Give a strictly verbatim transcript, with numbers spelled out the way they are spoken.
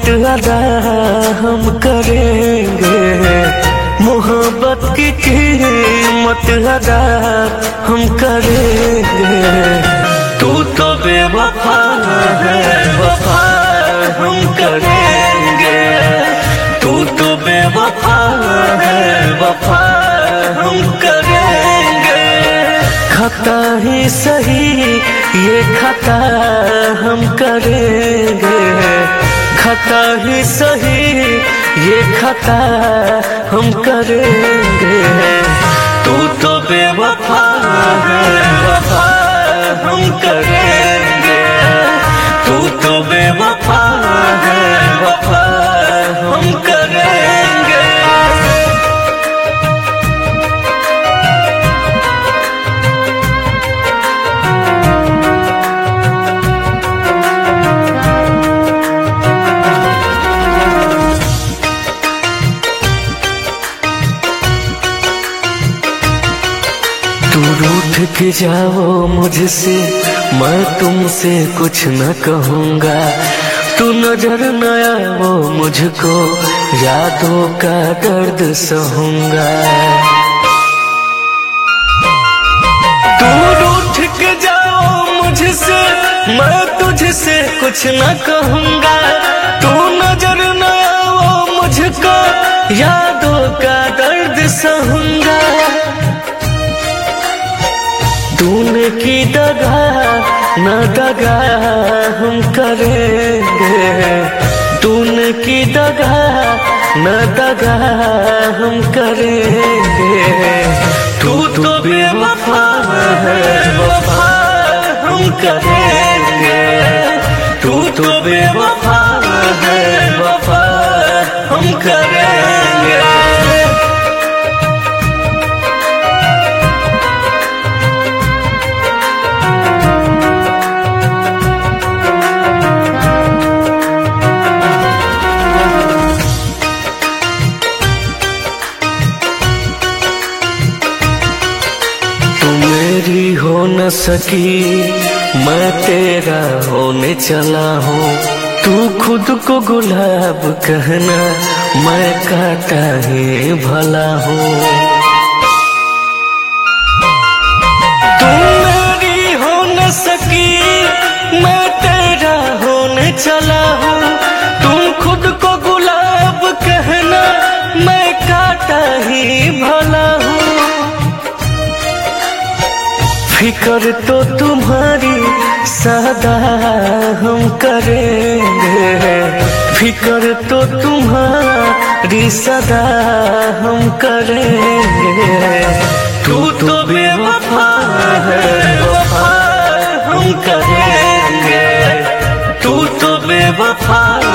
अदा हम करेंगे, मोहब्बत की कीमत अदा हम करेंगे। तू तो बेवफा है, वफा हम करेंगे। तू तो बेवफा है, वफा हम करेंगे। खता ही सही ये खता हम करेंगे, खता ही सही ये खता हम करेंगे। तू तो बेवफा है, वफा हम करेंगे। तू तो बेवफा है, वफा हम करेंगे। तू रूठ के जाओ मुझसे, मैं तुमसे कुछ न कहूँगा। तू नजर न आओ मुझको, यादों का दर्द सहूँगा। तू रूठ के जाओ मुझसे, मैं तुझसे कुछ न कहूँगा। तू नजर न आओ मुझको, यादों का दर्द सहूँगा। तूने की दगा न दगा हम करेंगे। तूने की दगा न दगा हम करेंगे। तू तो बेवफा है, वफा हम करेंगे। तू तो बेवफा है, वफा हम करेंगे। मेरी हो न सकी, मैं तेरा होने चला हूँ। तू खुद को गुलाब कहना, मैं काटा ही भला हूँ। तू मेरी हो न सकी, मैं तेरा होने चला हूँ। तुम खुद को गुलाब कहना, मैं काटा ही भला हूँ। फिक्र तो तुम्हारी सदा हम करेंगे। फिक्र तो तुम्हारी सदा हम करेंगे। तू तो बेवफा है, वफा हम करेंगे। तू तो बेवफा